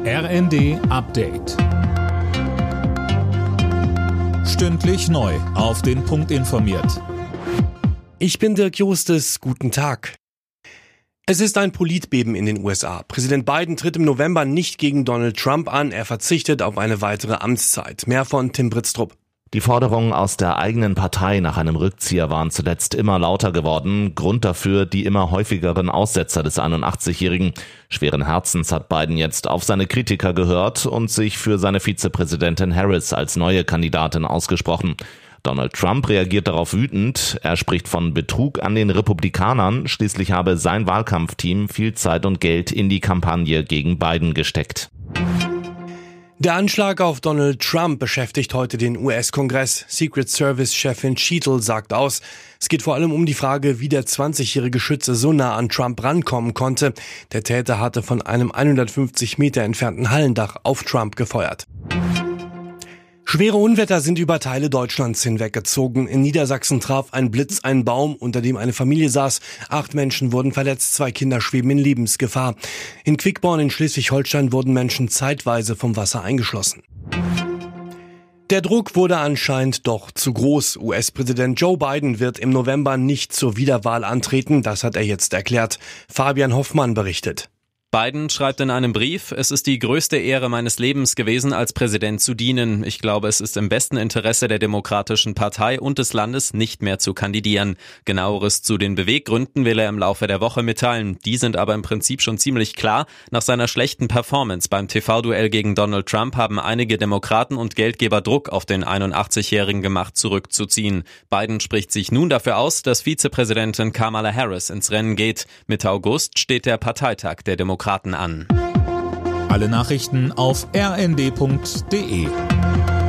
RND Update. Stündlich neu auf den Punkt informiert. Ich bin Dirk Justes, guten Tag. Es ist ein Politbeben in den USA. Präsident Biden tritt im November nicht gegen Donald Trump an, er verzichtet auf eine weitere Amtszeit. Mehr von Tim Britztrup. Die Forderungen aus der eigenen Partei nach einem Rückzieher waren zuletzt immer lauter geworden. Grund dafür die immer häufigeren Aussetzer des 81-Jährigen. Schweren Herzens hat Biden jetzt auf seine Kritiker gehört und sich für seine Vizepräsidentin Harris als neue Kandidatin ausgesprochen. Donald Trump reagiert darauf wütend. Er spricht von Betrug an den Republikanern. Schließlich habe sein Wahlkampfteam viel Zeit und Geld in die Kampagne gegen Biden gesteckt. Der Anschlag auf Donald Trump beschäftigt heute den US-Kongress. Secret Service-Chefin Cheatle sagt aus, es geht vor allem um die Frage, wie der 20-jährige Schütze so nah an Trump rankommen konnte. Der Täter hatte von einem 150 Meter entfernten Hallendach auf Trump gefeuert. Schwere Unwetter sind über Teile Deutschlands hinweggezogen. In Niedersachsen traf ein Blitz einen Baum, unter dem eine Familie saß. 8 Menschen wurden verletzt, 2 Kinder schweben in Lebensgefahr. In Quickborn in Schleswig-Holstein wurden Menschen zeitweise vom Wasser eingeschlossen. Der Druck wurde anscheinend doch zu groß. US-Präsident Joe Biden wird im November nicht zur Wiederwahl antreten. Das hat er jetzt erklärt. Fabian Hoffmann berichtet. Biden schreibt in einem Brief, es ist die größte Ehre meines Lebens gewesen, als Präsident zu dienen. Ich glaube, es ist im besten Interesse der Demokratischen Partei und des Landes, nicht mehr zu kandidieren. Genaueres zu den Beweggründen will er im Laufe der Woche mitteilen. Die sind aber im Prinzip schon ziemlich klar. Nach seiner schlechten Performance beim TV-Duell gegen Donald Trump haben einige Demokraten und Geldgeber Druck auf den 81-Jährigen gemacht, zurückzuziehen. Biden spricht sich nun dafür aus, dass Vizepräsidentin Kamala Harris ins Rennen geht. Mitte August steht der Parteitag der Demokraten an. Alle Nachrichten auf rnd.de.